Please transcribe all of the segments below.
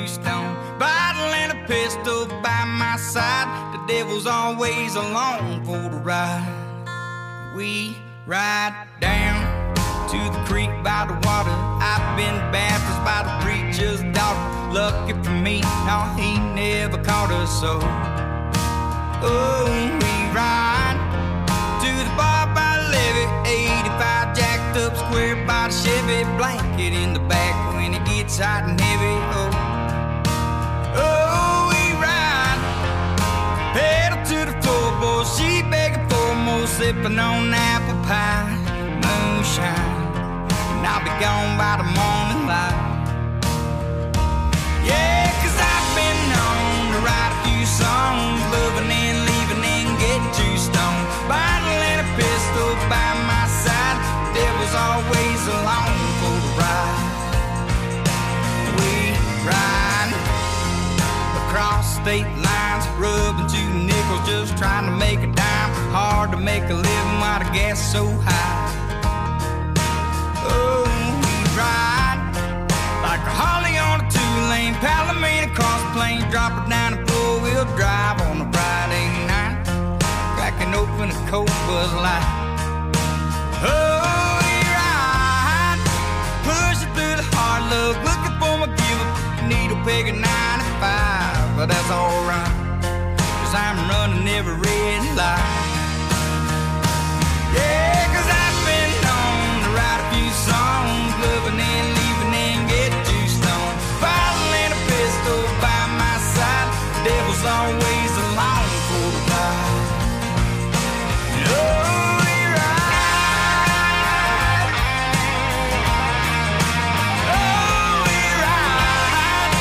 two stone. Bottle and a pistol by my side. The devil's always along for the ride. We ride down to the creek by the water. I've been baptized by the preacher's daughter. Lucky for me, no, he never caught us so. Oh, we ride to the bar by the levee. 85 jacked up square by the Chevy. Blanket in the back when it gets hot and heavy. Oh, we ride. Pedal to the floorboard. She begging for more, sipping on apple pie, moonshine. And I'll be gone by the morning light. Yeah, 'cause I've been known to write a few songs, loving and leaving and getting too stoned. Bottle and a pistol by my side. Devil's always along for the ride. We ride across state lines, rubbing 2 nickels, just trying to make a dime. Hard to make a living while the gas is so high. Oh, we ride like a Harley on a 2-lane Palomino cross plane, drop it down a 4-wheel drive on a Friday night, cracking open a cold Buzz Light. Oh, we ride, pushing through the hard luck, looking for my give-up needle peg at 95, but that's alright, 'cause I'm running every red light. Yeah, 'cause I've been known to write a few songs, loving and leaving and get too stoned. Bottle and a pistol by my side. Devil's always along for the ride. Oh, we ride. Oh, we ride.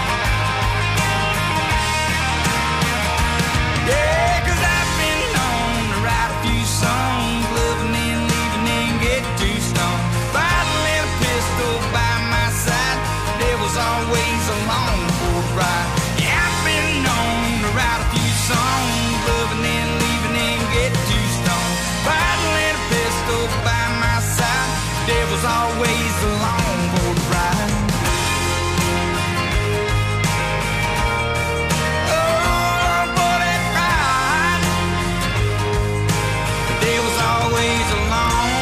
Yeah, 'cause I've been known to write a few songs, loving and leaving and get too stoned. Bottle and a pistol by my side. Devil's always along for the ride. Yeah, I've been known to write a few songs, loving and leaving and get too stoned. Bottle and a pistol by my side. Devil's always along for the ride. Oh, for that ride. The devil's always along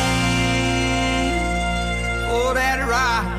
for that ride.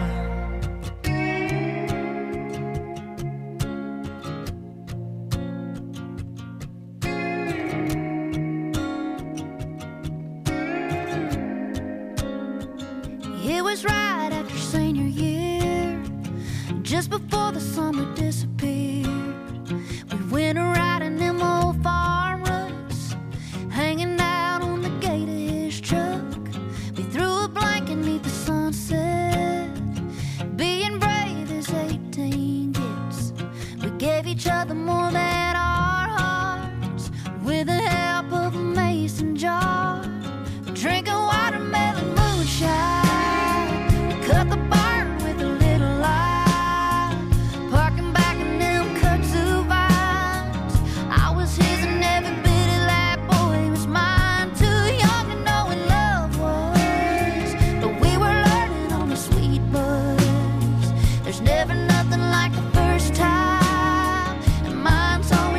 It was right after senior year, just before the summer disappeared. We went riding them old farm ruts, hanging out on the gate of his truck. We threw a blanket neath the sunset, being brave as 18 gets. We gave each other more than our hearts, with the help of a mason jar, drinking watermelon moonshine. Cut the barn with a little light, parking back in them kudzu vines. I was his and every bit of that boy was mine. Too young to know what love was, but we were learning on the sweet buzz. There's never nothing like the first time, and mine's always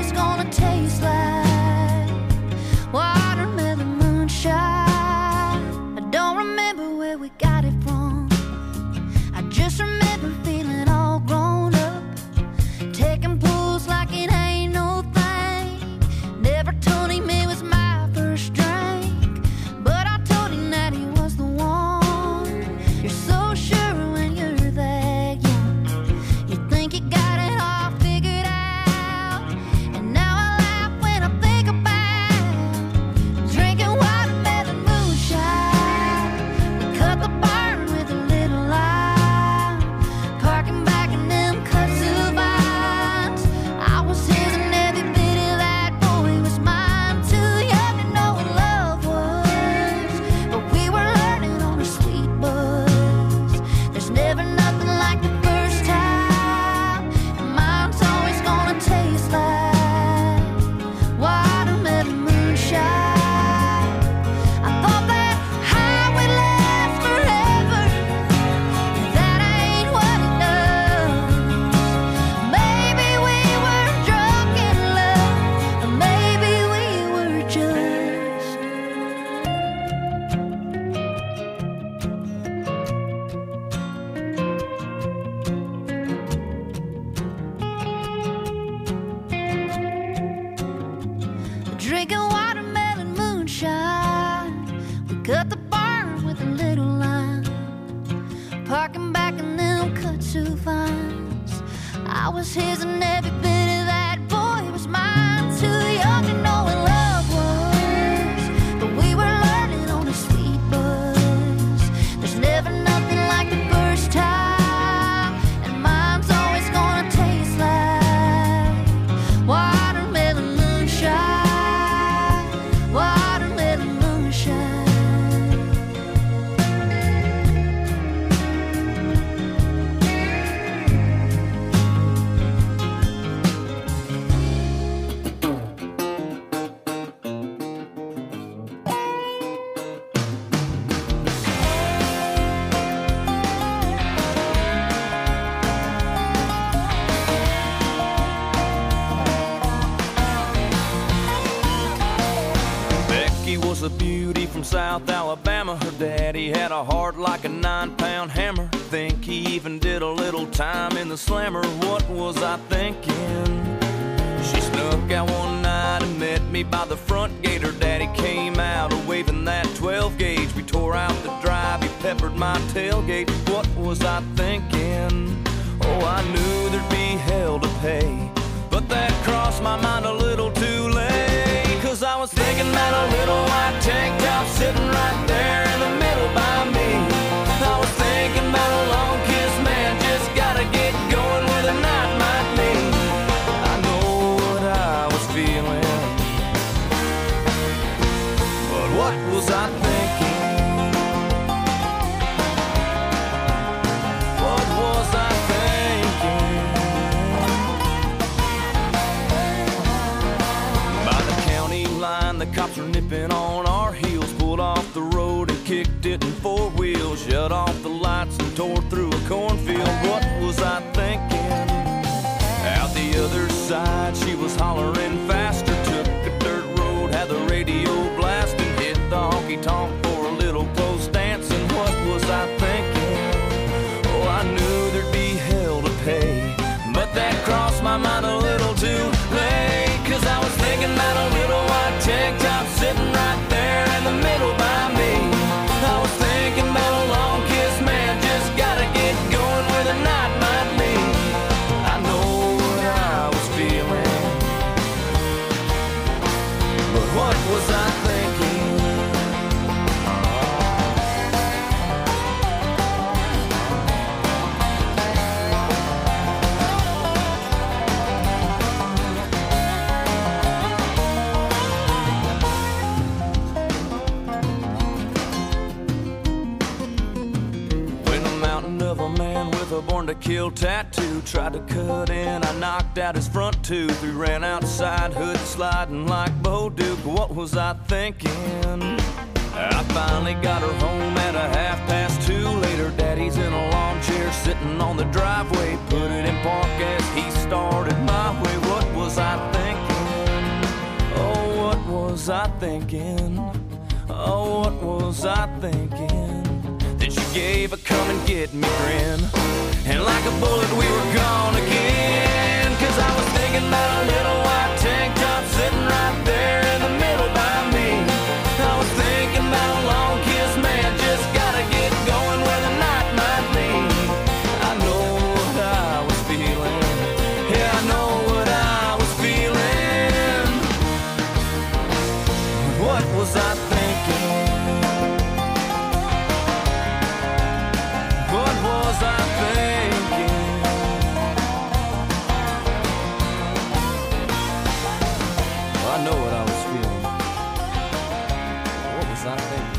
drinking watermelon moonshine. We cut the barn with a little line, parking back in them kudzu vines. I was his and every bit of that boy was mine. Too young to know what love was, but we were learning on a sweet buzz. There's never nothing like the first time, and mine's always gonna taste like watermelon moonshine, watermelon moonshine. Was a beauty from South Alabama. Her daddy had a heart like a 9-pound hammer. Think he even did a little time in the slammer. What was I thinking? She snuck out one night and met me by the front gate. Her daddy came out waving that 12 gauge. We tore out the drive, he peppered my tailgate. What was I thinking? Oh, I knew there'd be hell to pay, but that crossed my mind a little too late. 'Cause I was thinking about a little white tank top sitting right there in the middle by me. I was thinking about a long kiss, man, just gotta get going where the night might lead. I know what I was feeling, but what was I thinking? What was I thinking? The cops were nipping on our heels, pulled off the road and kicked it in 4 wheels, shut off the lights and tore through a cornfield. What was I thinking? Out the other side, she was hollering faster, took a dirt road, had the radio blasting, hit the honky-tonk for a little close dancing. What was I thinking? Oh, I knew there'd be hell to pay, but that crossed my mind a little too late. 'Cause I was thinking about a little white tank top sitting right there in the middle by me. I was thinking about a long kiss, man, just gotta get going where the night might lead. I know what I was feeling, but what was I thinking? Born to kill tattoo, tried to cut in, I knocked out his front tooth. We ran outside, hood sliding like Bo Duke. What was I thinking? I finally got her home at a 2:30. Later, daddy's in a lawn chair sitting on the driveway, put it in park as he started my way. What was I thinking? Oh, what was I thinking? Oh, what was I thinking? Then she gave a come and get me grin, and like a bullet we were gone again. 'Cause I was thinking about a little white tank top sitting right there in the middle by me. I was thinking about a long kiss, man, just gotta get going where the night might lead. I know what I was feeling, yeah, I know what I was feeling. What was I thinking? What was I thinking? I know what I was feeling. What was I thinking?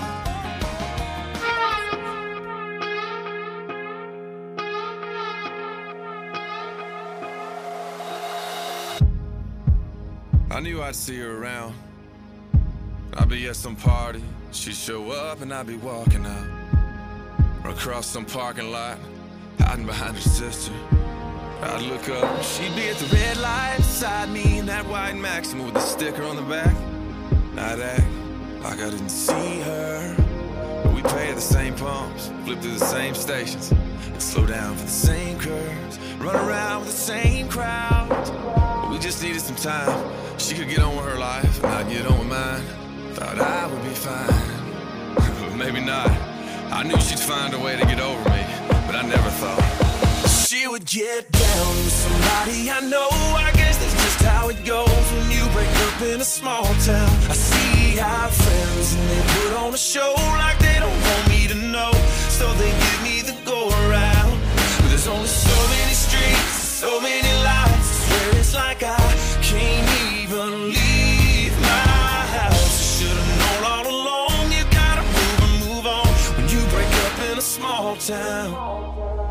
I knew I'd see her around. I'd be at some party, she'd show up and I'd be walking out, or across some parking lot, hiding behind her sister. I'd look up, she'd be at the red light beside me in that white Maxima with the sticker on the back. I'd act like I didn't see her, but we pay at the same pumps, flip through the same stations, and slow down for the same curves, run around with the same crowds. We we just needed some time. She could get on with her life, and I'd get on with mine. Thought I would be fine, but maybe not. I knew she'd find a way to get over me, but I never thought she would get down with somebody I know. I guess that's just how it goes when you break up in a small town. I see our friends and they put on a show like they don't want me to know, so they give me the go around. But there's only so many streets, so many lights. I swear it's like I can't even leave my house. Should've known all along, you gotta move and move on when you break up in a small town.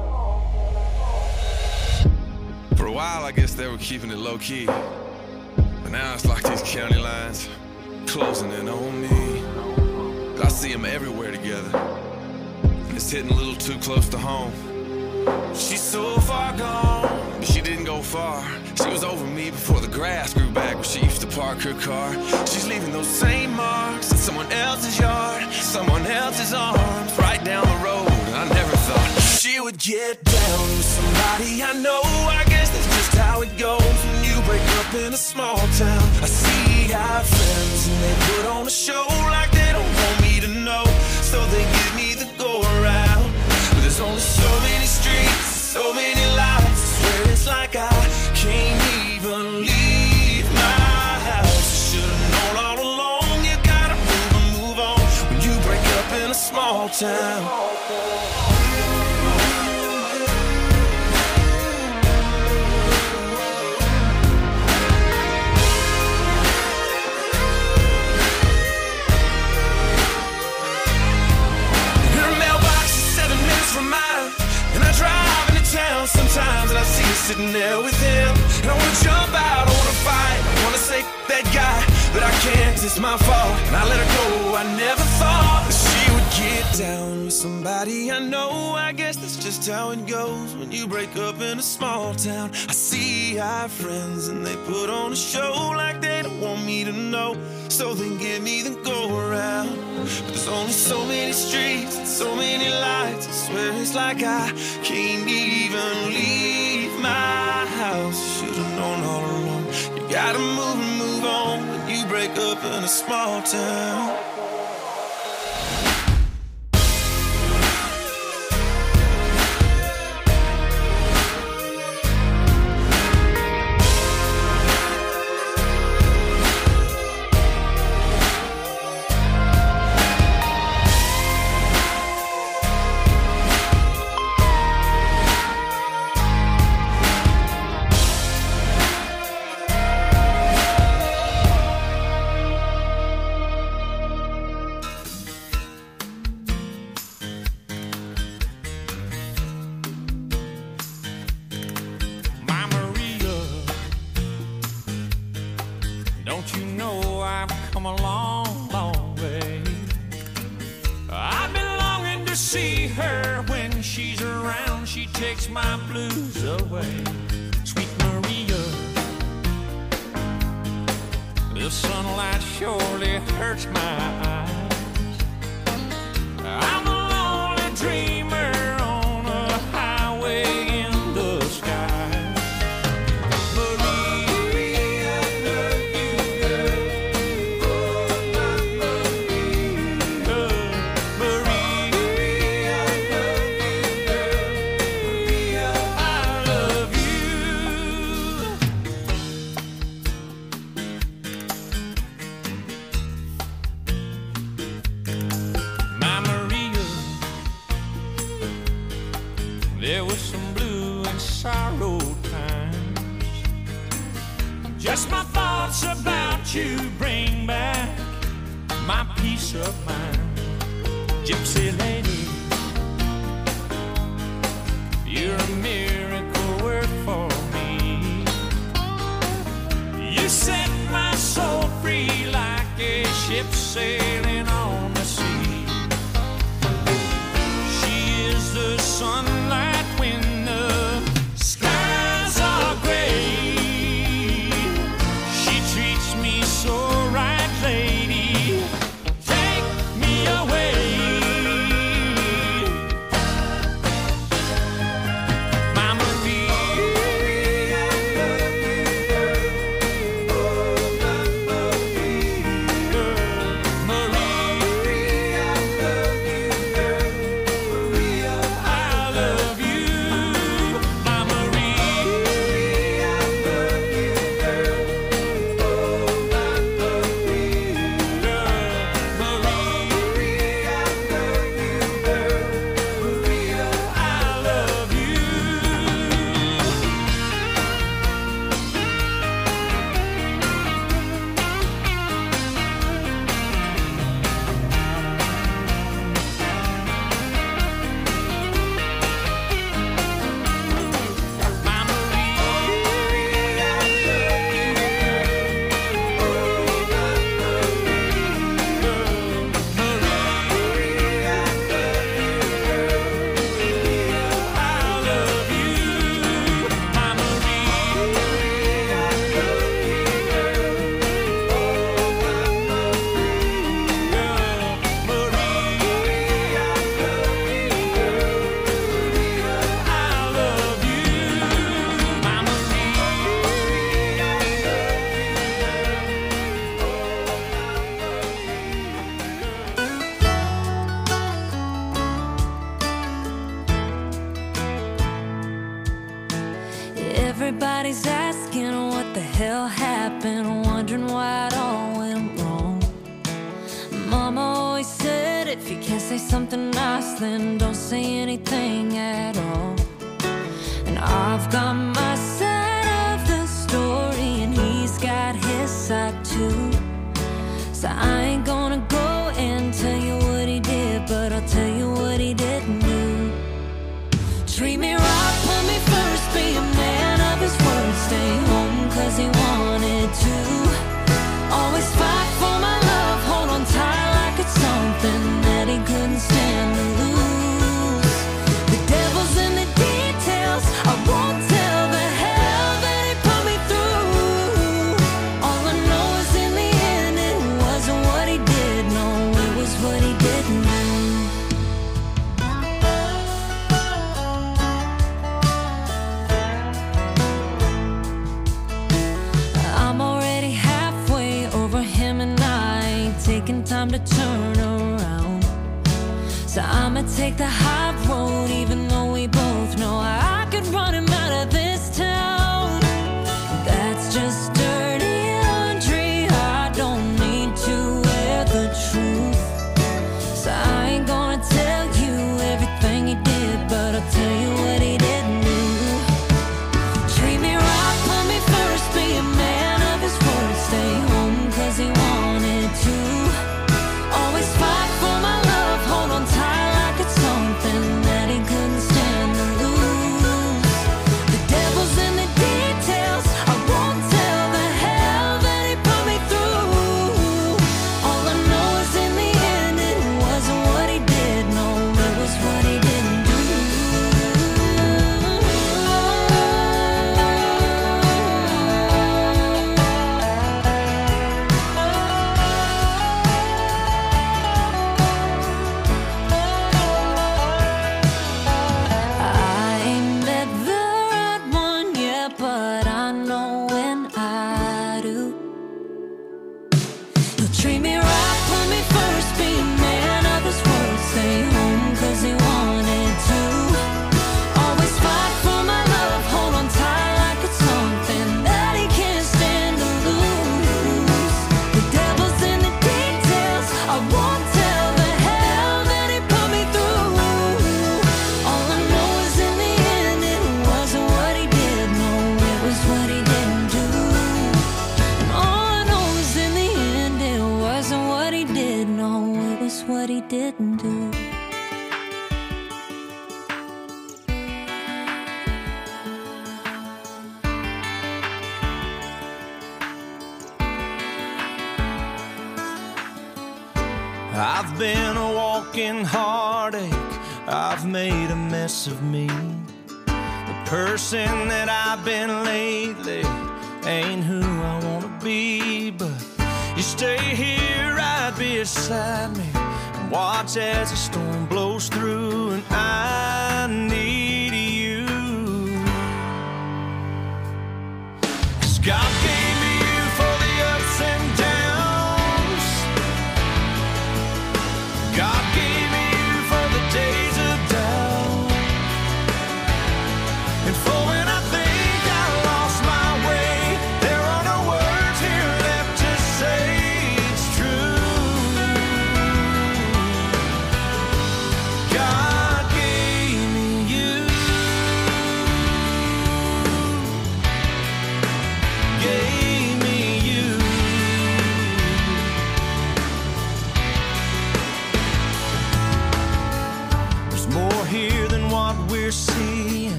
For a while, I guess they were keeping it low-key, but now it's like these county lines closing in on me. I see them everywhere together, and it's hitting a little too close to home. She's so far gone, but she didn't go far. She was over me before the grass grew back where she used to park her car. She's leaving those same marks in someone else's yard, someone else's arms, right down the road. And I never thought she would get down with somebody I know. I guess that's just how it goes when you break up in a small town. I see our friends and they put on a show like they don't want me to know, so they give me the go around. But there's only so many streets, so many lights. I swear it's like I can't even leave my house. Should've known all along, you gotta move and move on when you break up in a small town. From mine, and I drive into town sometimes, and I see her sitting there with him, and I wanna jump out, I wanna fight, I wanna say that guy, but I can't, it's my fault, and I let her go. I never thought that she would get down with somebody I know. I guess that's just how it goes when you break up in a small town. I see our friends and they put on a show like they don't want me to know, so they give me the go around. But there's only so many streets and so many lights. I swear it's like I can't even leave my house. Should've known all along, you gotta move and move on when you break up in a small town. Everybody's asking what the hell happened, wondering why it all went wrong. Mama always said if you can't say something nice, then don't say anything at all. And I've got my side of the story, and he's got his side too. So I ain't gonna go and tell you what he did, but I'll tell you what he didn't do. Treat me right, put me first, be a man of his word, stay home 'cause he wanted to. Always fight for my love, hold on tight like it's something that he couldn't stand to lose. The devil's in the details, I won't tell the hell that he put me through. All I know is in the end it wasn't what he did, no, it was what he didn't do. I'm already halfway over him and I ain't taking time to turn around. So I'ma take the high road even though we both know I could run him out of this town. That's just dirty laundry, I don't need to wear the truth. So I ain't gonna tell you everything he did, but I'll tell you what he didn't do. Treat me right, put me first, be a man of his word, stay home 'cause he wanted to. Always fight for my love, hold on tight like it's something that he couldn't stand to lose. The devil's in the details, I won't tell the hell that he put me through. All I know is in the end it wasn't what he did, no, it was what he didn't do. I ain't met the right one yet, but I know when I do. He'll treat me right, put me first, be a man of his word, stay home 'cause he wanted to. Always fight for my love, hold on tight like it's something that he can't stand to lose. The devil's in the details, I won't tell the hell that he put me through. All I know is in the end it wasn't what he did, no, it was what he didn't do. And all I know is in the end it wasn't what he did, no, it was what he didn't do. I've been a walking heartache, I've made a mess of me. The person that I've been lately ain't who I wanna be, but you stay here right beside me and watch as the storm blows through, and I need you. 'Cause God gave me you for the ups and downs. God gave me you for the days of doubt, and for when I think I lost my way, there are no words here left to say it's true. God gave me you. Gave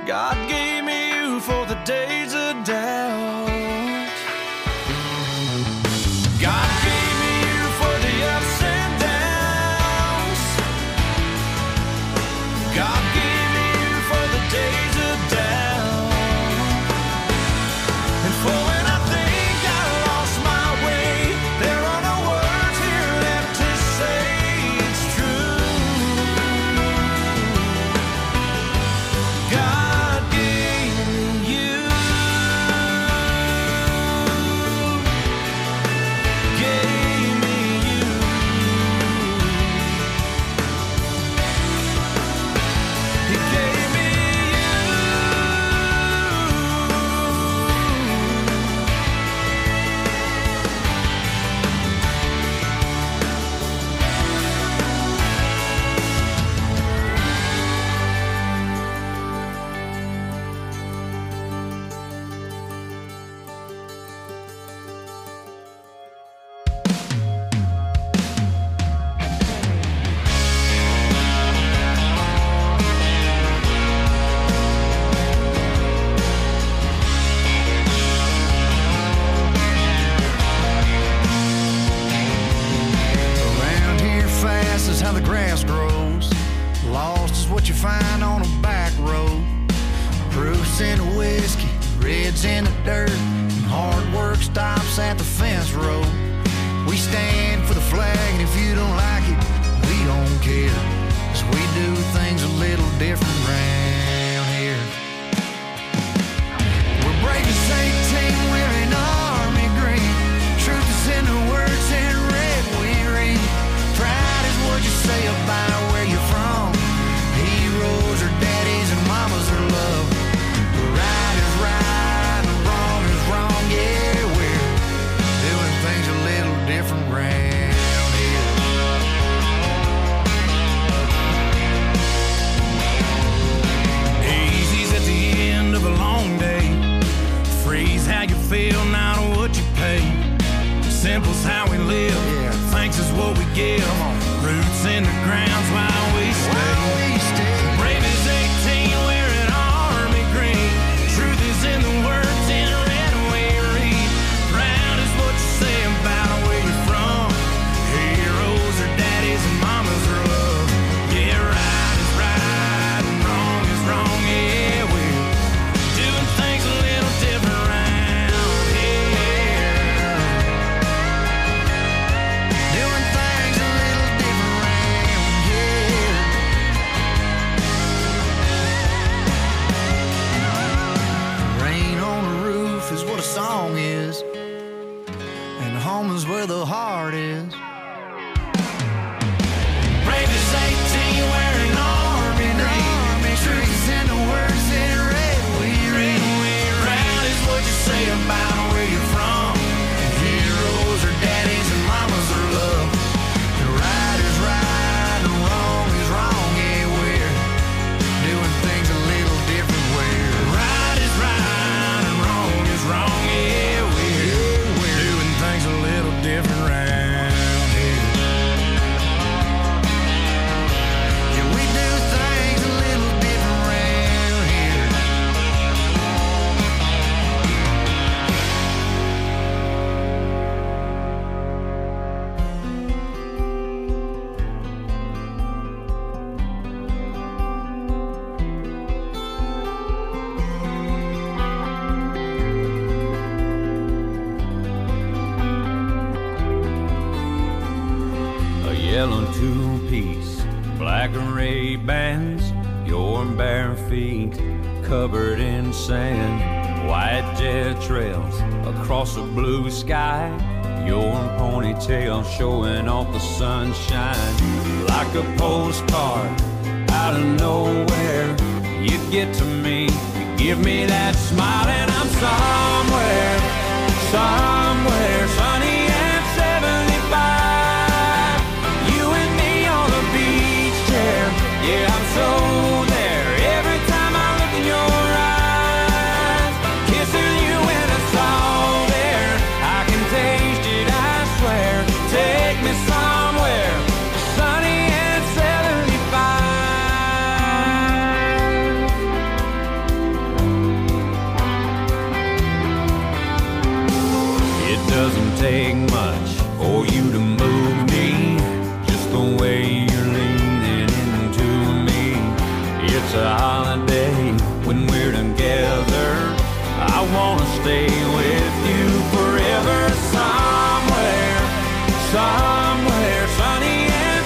God gave me you for the days of doubt. God gave me you for the ups and downs. God gave me you for the days of doubt. And for when I think I lost my way, there are no words here left to say it's true. God gave me you. Gave me you. He gave me around here fast is how the grass grows. Lost is what you find on a back road. Proofs in the whiskey, reds in the dirt, and hard work stops at the fence road. We stand for the flag, and if you don't like it, we don't care, 'cause we do things a little different round here. We're brave as 18 wearing army green. Truth is in the words in red we read. Pride is what you say about where you're from. Heroes are daddies and mamas are love. Right is right and wrong is wrong. Yeah, we're doing things a little different round here. Easy's at the end of a long day. Freeze how you feel, not what you pay. Simple's how we live. Thanks is what we give. Roots in the ground's why we stay. Brave as 18 wearing army green. Truth is in the words in red we read. Proud is what you say about where you're from. Heroes are daddies and mamas are love. Yeah, right is right and wrong is wrong. Yeah, we're doing things a little different round here. Doing things a little different round here. Rain on the roof is what a song is, and home is where the heart is. Brave as 18 wearing army green. Truth is in the words in red we read. Proud is what you say about where you're from. Heroes are daddies and mamas are love. And right is right and wrong is wrong. Yeah, we're doing things a little different. Where right is right and wrong is wrong. Yeah, we're doing things a little different round here. Yeah, we do things a little different round here. A yellow two-piece, black and red bands, your bare feet covered in sand, white jet trails across a blue sky, your ponytail showing off the sunshine. Like a postcard out of nowhere, you get to me, you give me that smile, and I'm somewhere, somewhere sunny and 75. You and me on a beach chair, yeah, I'm so there. Every time I look in your eyes, kissing you in a song there, I can taste it, I swear. Take me somewhere sunny and 75. take much for you to move me. Just the way you're leaning into me. It's a holiday when we're together. I wanna stay with you forever. Somewhere, somewhere sunny and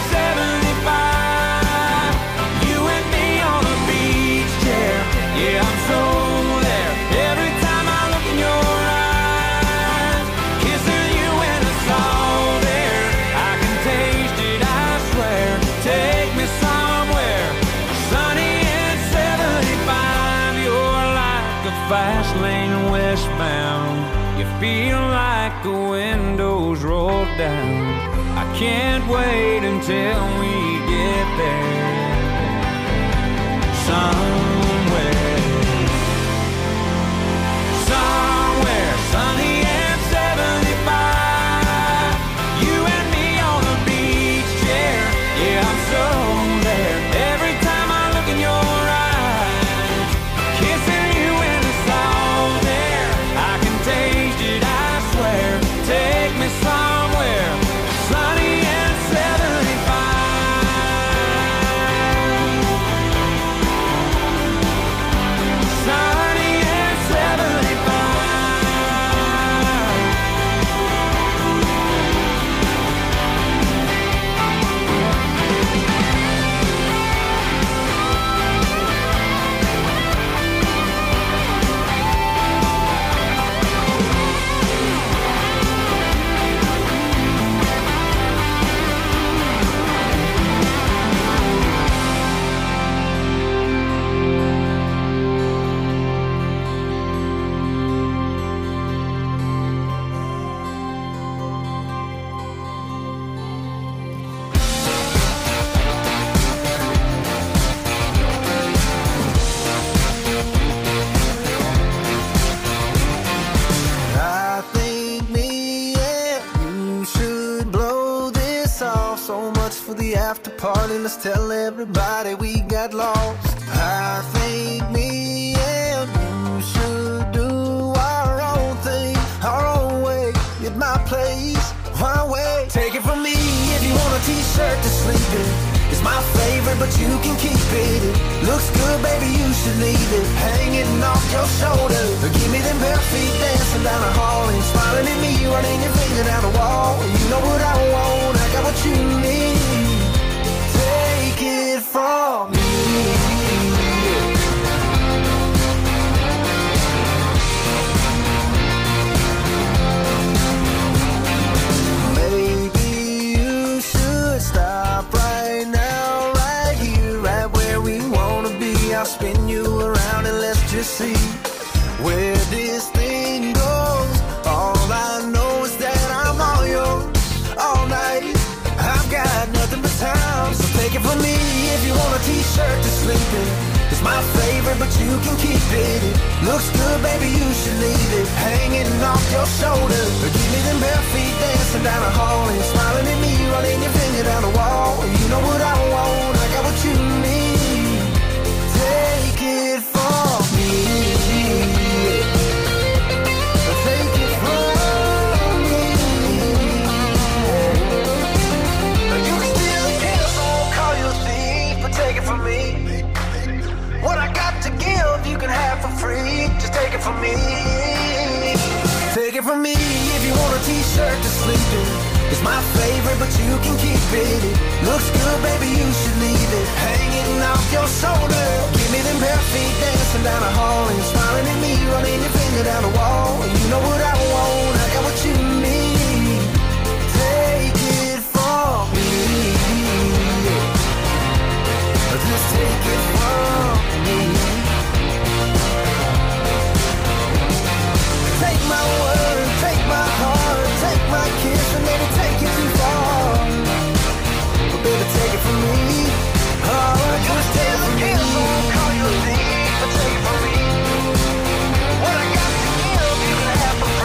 75. You and me on a beach chair. Yeah, I'm so there. Every time I look in your eyes, kissing you in the salt air. I can taste it, I swear. Take me somewhere sunny and 75. You're like a fast lane westbound. You feel like the windows roll down. I can't wait until we get there. Somewhere, somewhere sunny and 75. You and me on a beach chair. Yeah, I'm so there. Every time I look in your eyes, kissing you in the salt air. I can taste it, I swear. Take me somewhere sunny and 75. Sunny and 75. I think me and you should blow this off. So much for the after party, let's tell everybody we got lost. I think me and you should do our own thing, our own way, at my place, my way. Take it from me, if you want a t-shirt to sleep in, it's my favorite, but you can keep it. It looks good, baby, you should leave it hanging off your shoulder. Give me them bare feet dancing down the hall and smiling at me, running your finger down the wall. You know what I want, I got what you need. Take it from me. Maybe you should stop right now, right here, right where we wanna be. I'll spin you around and let's just see where this thing goes. All I know is that I'm all yours all night. I've got nothing but time, so take it from me. If you want a t-shirt to sleep in, it's my favorite, but you can keep it. It looks good, baby, you should leave it hanging off your shoulder. Give me them bare feet dancing down the hall and smiling at me, running your finger down the wall. You know what I want, I got what you need. Take it from me. Take it from me. You can still kill, so I won't call you a thief, but take it from me. What I got to give, you can have for free. Just take it from me. Take it from me. If you want a t-shirt to sleep in, it's my favorite, but you can keep it. It looks good, baby, you should leave it hanging off your shoulder. Give me them bare feet dancing down the hall and smiling at me, running your finger down the wall. You know what I want, I got what you need. Take it from me. Just take it from me. Take my word, take my heart, take my kiss, and maybe take it too far. But baby, take it from me. Oh, just take it from me. Call you a thief, but take it from me. What I got to give, you can have for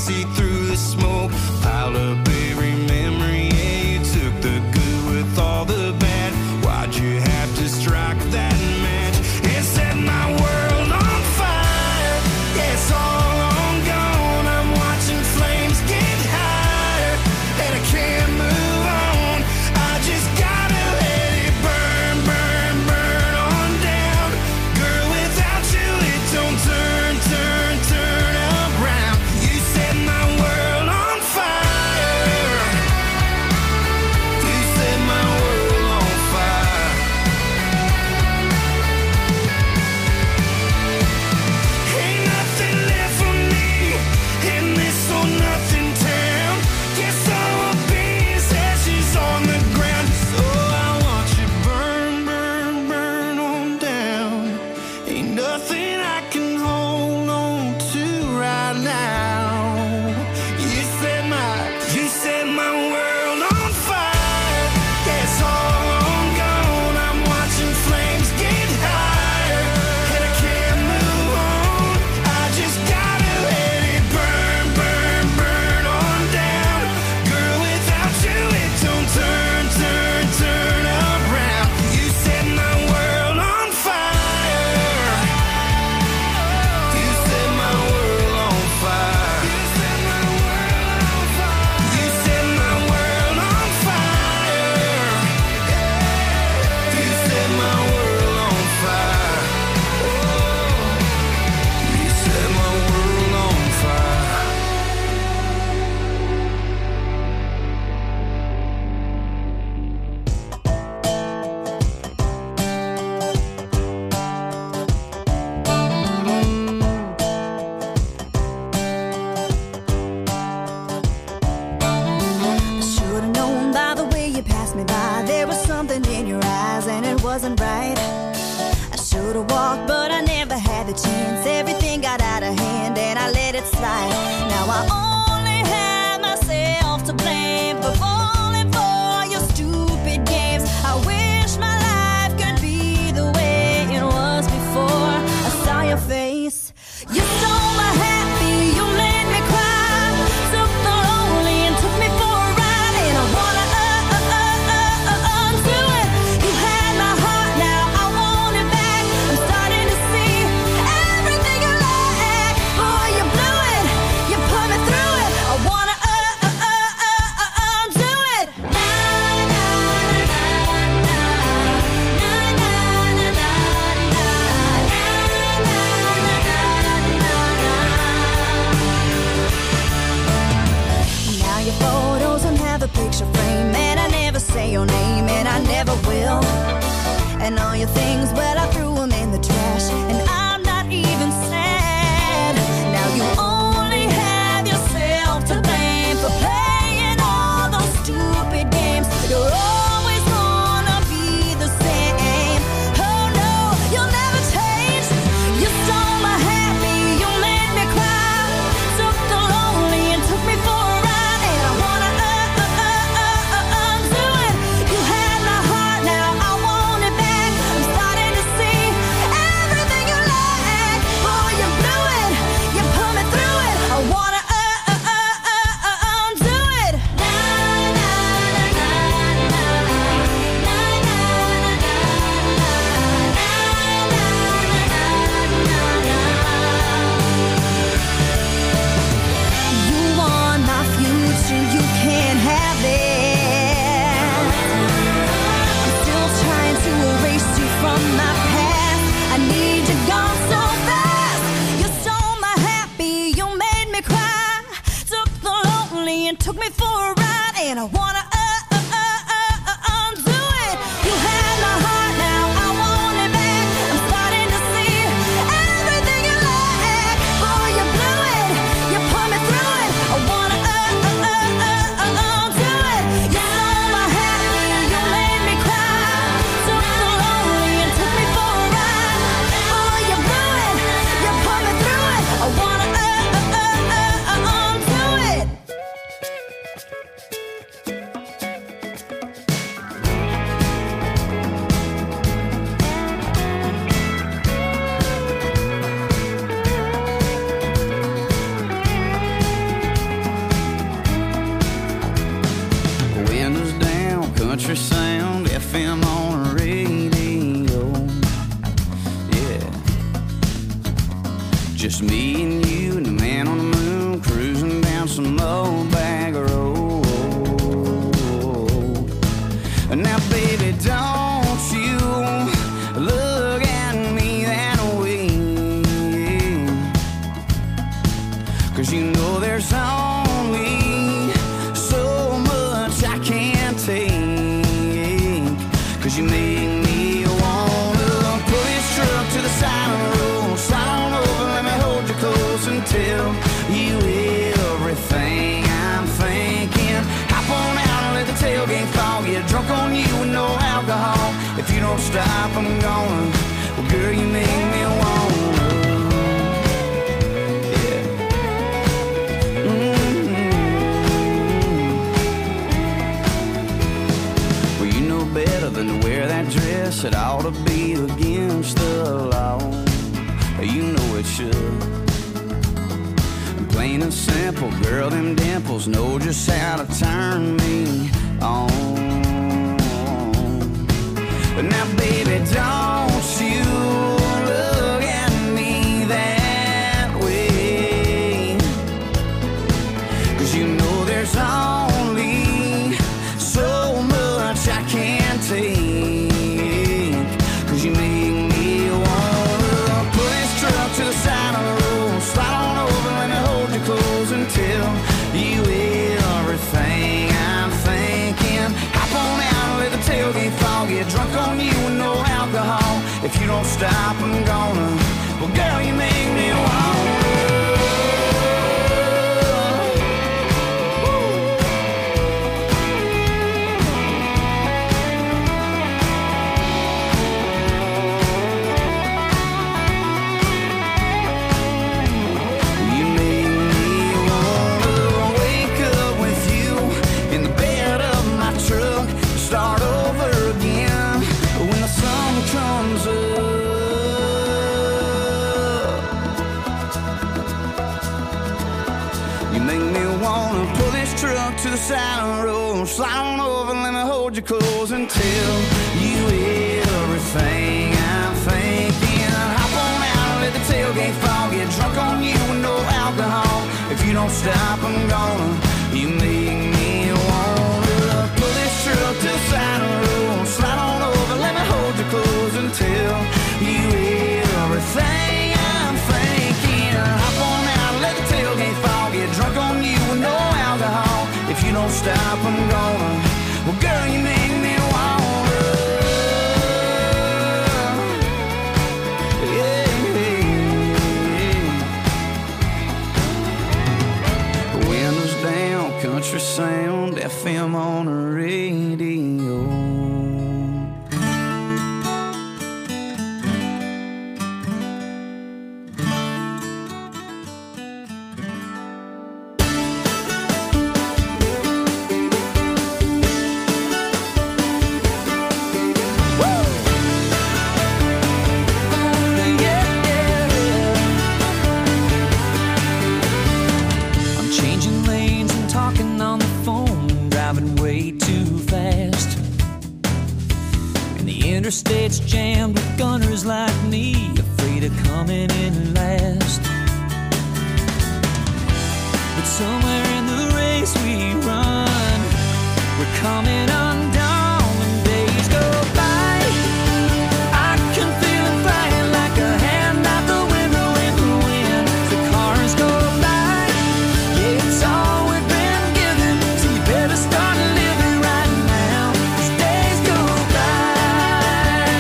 see through the smoke. Pile up every memory, yeah, you took the good with all the bad. Why'd you have to strike that match? It set my world on fire. Yeah, it's all on gone. I'm watching flames get higher, and I can't move on. I just gotta let it burn, burn, burn on down. Girl, without you it don't turn, turn, turn around. You set my world on fire. You set my world on fire. Ain't nothing left for me in this or nothing town. Guess I'll be as ashes on the ground. So I want you burn, burn, burn on down. Ain't nothing I can hold on to right now. You set my world on fire. Yeah, it's all on gone. I'm watching flames get higher, and I can't move on. I just gotta let it burn, burn, burn on down. Girl, without you it don't turn, turn, turn around. You set my world on fire. You set my world on fire. You set my world on fire. You set my world on fire. You set my world on fire. You set my world on fire. Should've known by the way you passed me by, there was something in your eyes and it wasn't right. I should've walked, but I never had the chance. Everything got out of hand and I let it slide. Now I only have myself to blame for falling for your stupid games. I wish my life could be the way it was before I saw your face. You stole my happy, you made me cry, took the lonely and took me for a ride, and I wanna undo it. You had my heart, now I want it back. I'm starting to see everything you lack. Boy, you blew it, you put me through it. I wanna undo it. Na na na na na na na na na. Now your photos don't have a picture frame, and I never say your name, and I never will. And all your things, well, I threw them in the trash, and I'm not even sad. Now you only have yourself to blame for playing all those stupid games. You're always gonna be the same. Oh no, you'll never change. You stole my happy, you made me cry, took the lonely and took me for a ride, and I wanna undo it. You had my heart, now I want it back. I'm starting to see everything just me and you and the man on the moon, cruising down some old back road. Now baby, don't you look at me that way, 'cause you know there's only so much I can't take, 'cause you make me wanna pull this truck to the side of the road, slide on over, let me hold you close and tell you everything I'm thinking. Hop on out and let the tailgate fall, get drunk on you with no alcohol. If you don't stop, I'm gonna. Well, girl, you make me wanna. Yeah. Well, you know better than to wear that dress. It ought to be against the law. You know it should. Plain and simple, girl, them dimples know just how to turn me on. But now, baby, don't you look at me that way, 'cause you know there's only so much I can't take, 'cause you make me wanna pull this truck to the side of the road, slide on over, let me hold you close and tell you everything I'm thinking. Hop on out and let the tailgate fall, get drunk on you with no alcohol. If you don't stop, I'm gonna. Well, girl, you make me wanna. Start over again when the sun comes up. You make me wanna pull this truck to the side of the road, slide on over, let me hold you close and tell you everything I'm thinking. Hop on out and let the tailgate fall, get drunk on you with no alcohol. If you don't stop, I'm gonna. You make me wanna pull this truck to the side of the road, slide on over, let me hold you close and tell you everything I'm thinking. Hop on out, let the tailgate fall, get drunk on you with no alcohol. If you don't stop, I'm gonna. Well, girl, you make me wanna. Yeah. Windows down, country sound, FM on the radio. I'm changing lanes and talking on the phone, driving way too fast. And the interstate's jammed with gunners like me, afraid of coming in last. But somewhere in the race we run, we're coming undone when days go by. I can feel it flying like a hand out the window in the wind. The cars go by, yeah, it's all we've been given, so you better start living right now, 'cause days go by.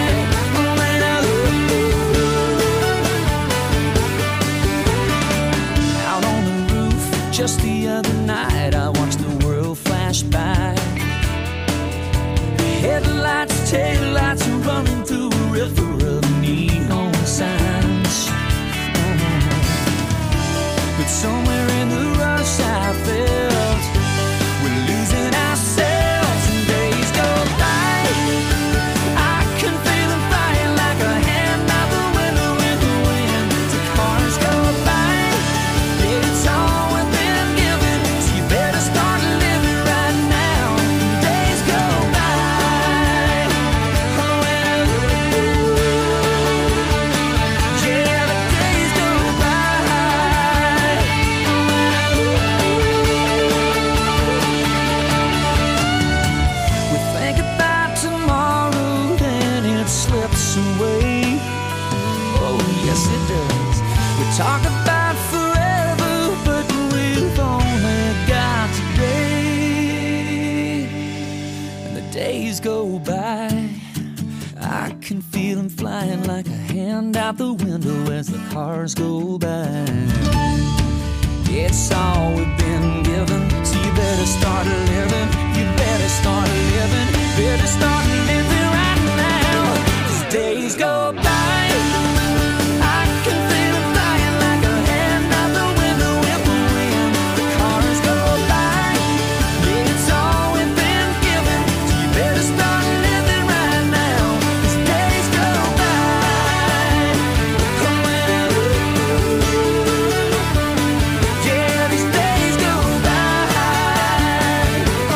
Out on the roof just the other night, I watched the world flash by. I can feel him flying like a hand out the window as the cars go by. It's all we've been given, so you better start living. You better start living. Better start living right now. As days go by, I can feel him flying like a hand out the window in the wind. The cars go by. It's all we've been given, so you better start living right now. As days go by. Yeah, these days go by.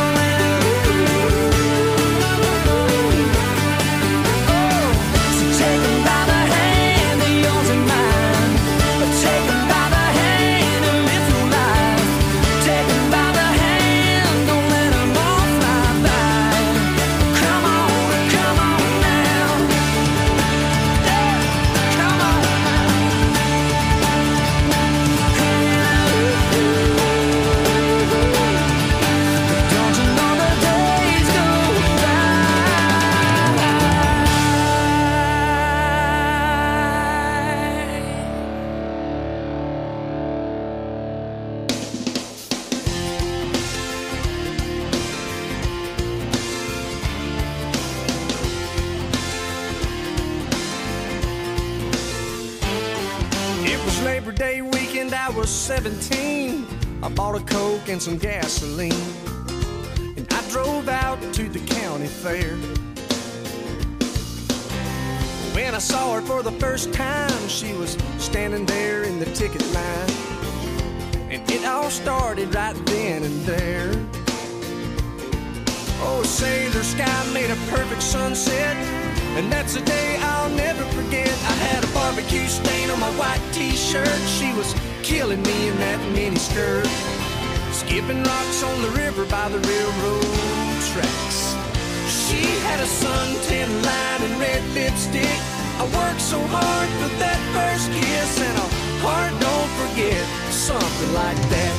So take 'em by the hand, they're yours and mine. Take 'em by the hand and live through life. Take 'em by the hand, don't let 'em all fly by. Come on now. Yeah, come on now. Don't you know the days go by? It was Labor Day weekend, I was 17. I bought a Coke and some gasoline, and I drove out to the county fair. When I saw her for the first time, she was standing there in the ticket line, and it all started right then and there. Oh, say the sky made a perfect sunset, and that's a day I'll never forget. I had a barbecue stain on my white t-shirt. She was killing me in that mini skirt, skipping rocks on the river by the railroad tracks. She had a suntan line and red lipstick. I worked so hard for that first kiss, and a heart don't forget, something like that.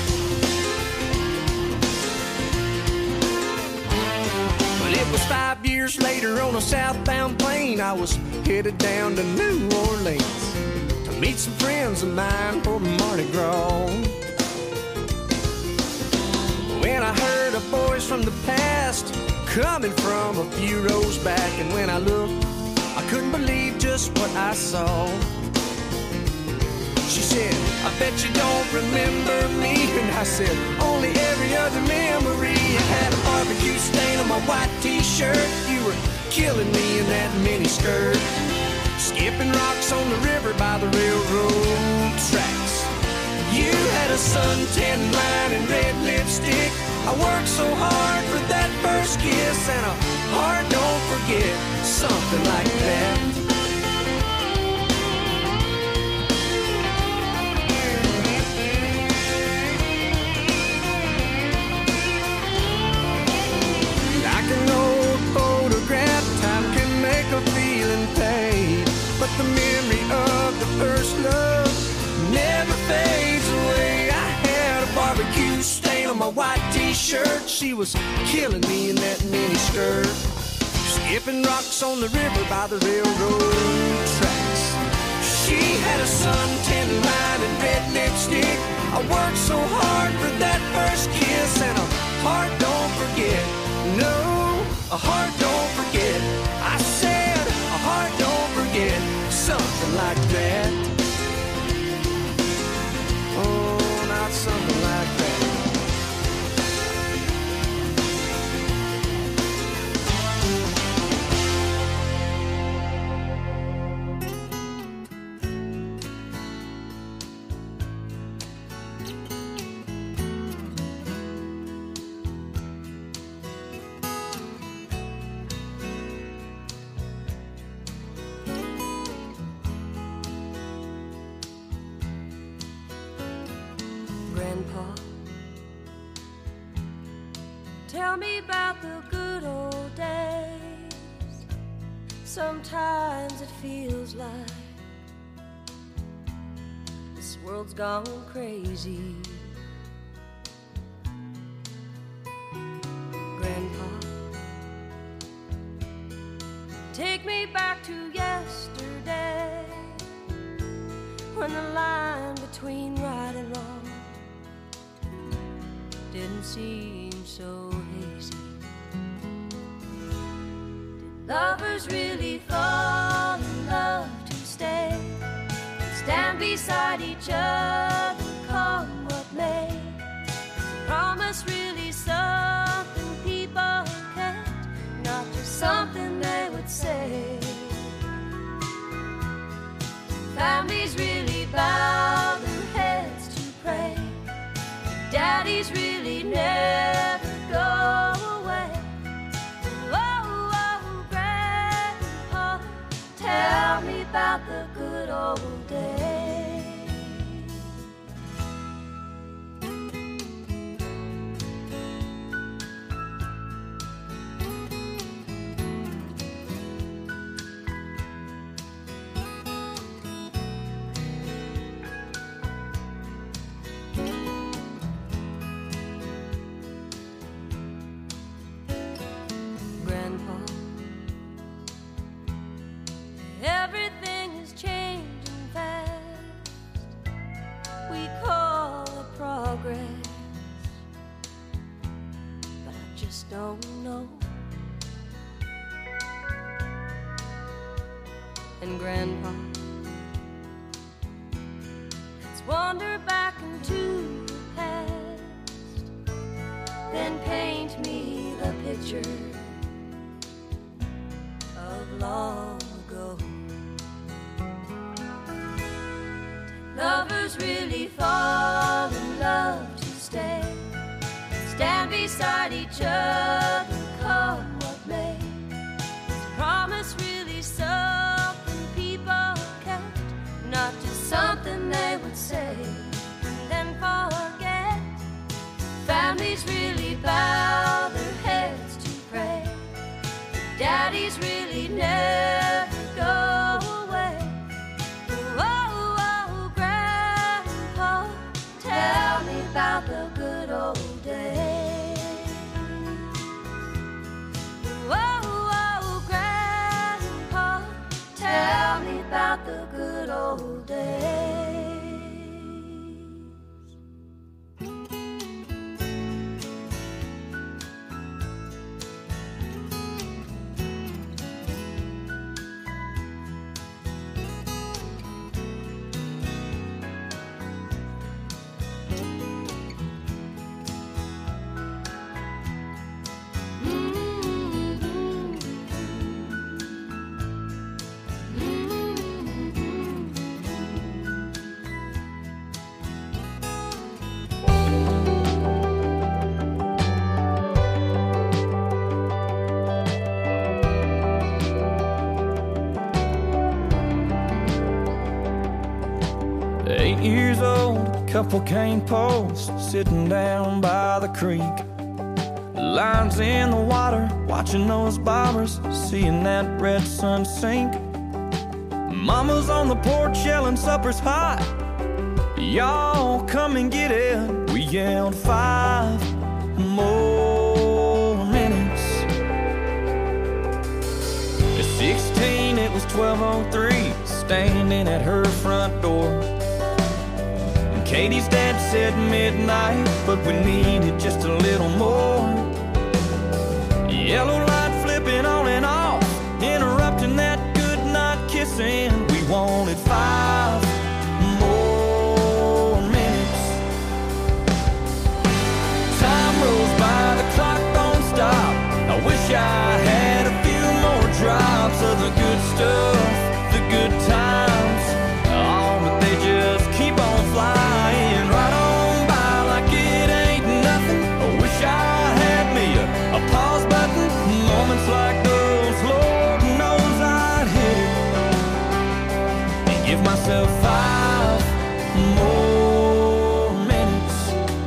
But it was 5 years later on a southbound plane. I was headed down to New Orleans to meet some friends of mine for Mardi Gras. When I heard a voice from the past coming from a few rows back, and when I looked, I couldn't believe just what I saw. She said, I bet you don't remember me. And I said, only every other memory. I had a barbecue stain on my white t-shirt. You were killing me in that mini skirt, skipping rocks on the river by the railroad tracks. You had a suntan line and red lipstick. I worked so hard for that first kiss, and a heart don't forget, something like that. Like an old photograph, time can make a feeling fade, but the memory of the first love never fades away. I had a barbecue stain on my white t-shirt. She was killing me in that mini skirt, skipping rocks on the river by the railroad tracks. She had a suntan line and red lipstick. I worked so hard for that first kiss, and a heart don't forget. No, a heart don't forget. I said a heart don't forget, something like that. Oh, not something like that. Grandpa, tell me about the good old days. Sometimes it feels like this world's gone crazy. Grandpa, Take me back to yesterday, when the line between right and wrong didn't seem so hazy. Did lovers really fall in love to stay and stand beside each other, come what may? Is promise really something people kept, not just something they would say? Families really bow their heads to pray. Daddies really never go away. Oh, oh, Grandpa, tell me about the good old days. Everything is changing fast. We call it progress, but I just don't know. And Grandpa, let's wander back into the past, then paint me the picture of long ago. Lovers really fall in love to stay, stand beside each other, come what may. Is promise really something people kept, not just something they would say and then forget? Families really bow their heads to pray. Daddies really never go away. Tell me about the good old days. Oh, oh, Grandpa, tell me about the good old days. Years old, couple cane posts sitting down by the creek. Lines in the water, watching those bobbers, seeing that red sun sink. Mama's on the porch yelling supper's hot, y'all come and get it. We yelled 5 more minutes. At 16 it was 12:03, standing at her front door. Katie's dad said midnight, but we needed just a little more. Yellow light flipping on and off, interrupting that good night kissing. We wanted 5 more minutes. Time rolls by, the clock don't stop. I wish I had a few more drops of the good stuff, the good times. Oh, but they just keep on flying right on by like it ain't nothing. I wish I had me a pause button. Moments like those, Lord knows I'd hit it and give myself 5 more minutes.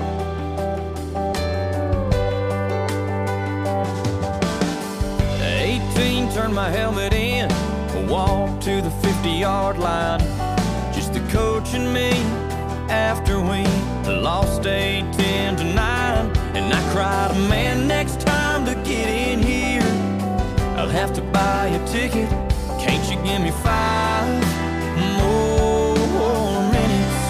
18, turned my helmet in, walked to the 50-yard line. Just the coach and me after we lost 8-10 to 9. And I cried, man, next time to get in here I'll have to buy a ticket. Can't you give me 5 more minutes?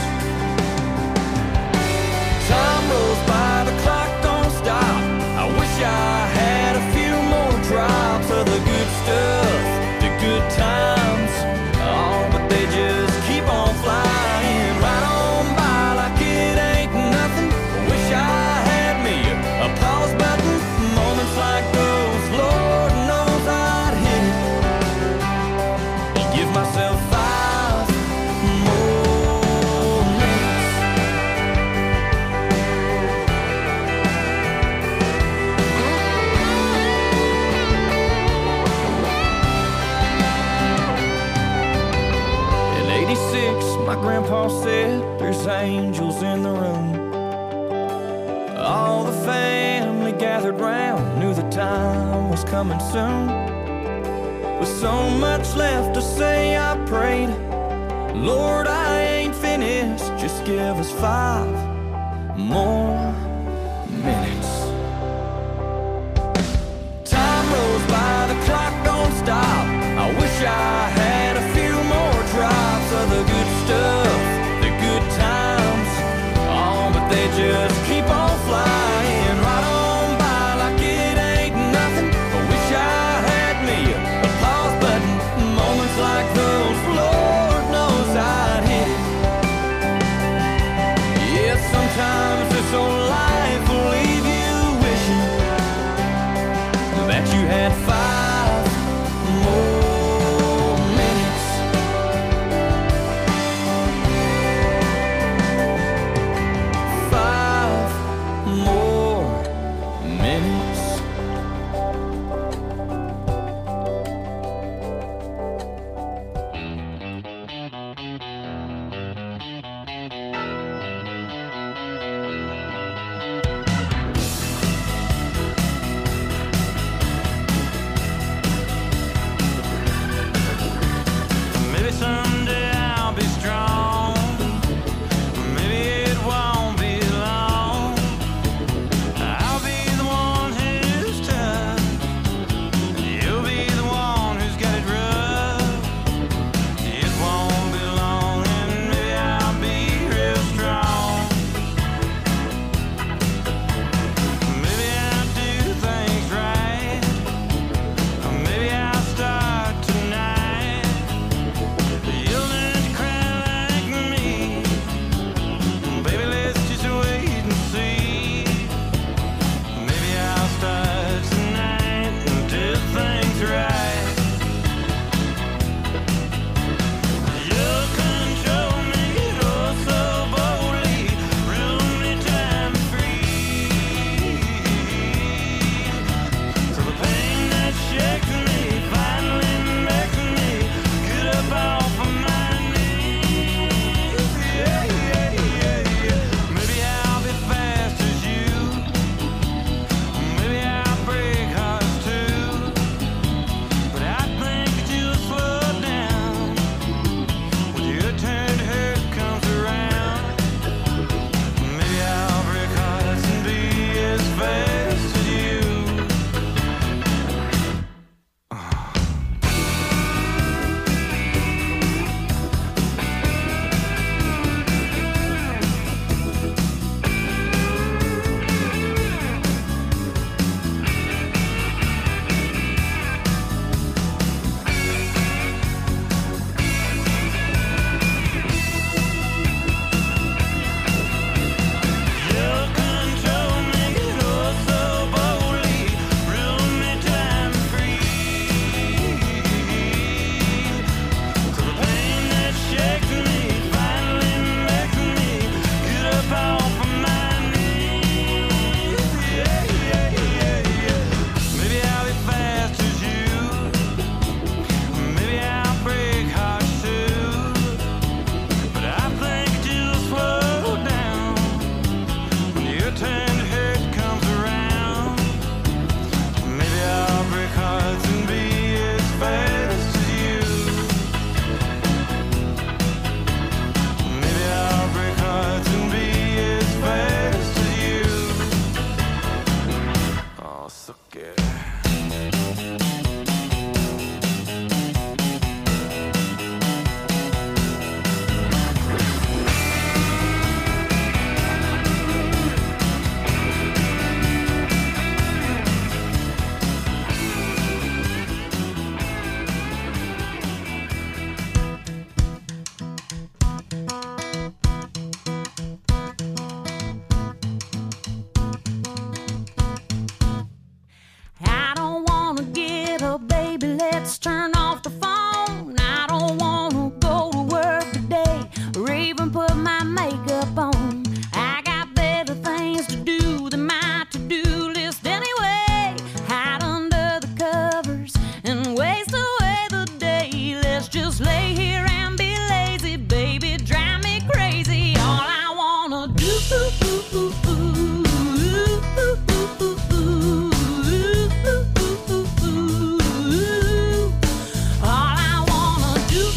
Time rolls by, the clock don't stop. I wish I had a few more drops of the good stuff, the good times. Oh, but they just keep on flying right on by like it ain't nothing. Wish I had me a pause button. Moments like those, Lord knows I'd hit it and give myself 5 more minutes. In '86, my grandpa said there's angels in the room. All the family gathered round, knew the time was coming soon. With so much left to say, I prayed, Lord, I ain't finished, just give us 5 more minutes. Time rolls by, the clock don't stop. I wish I had a few more drops of the good stuff, the good times. Oh, but they just keep on flying right on by like it ain't nothing. I wish I had me a pause button. Moments like those, Lord knows I'd hit it. Yeah, sometimes this old life will leave you wishing that you had 5 more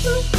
Ooh.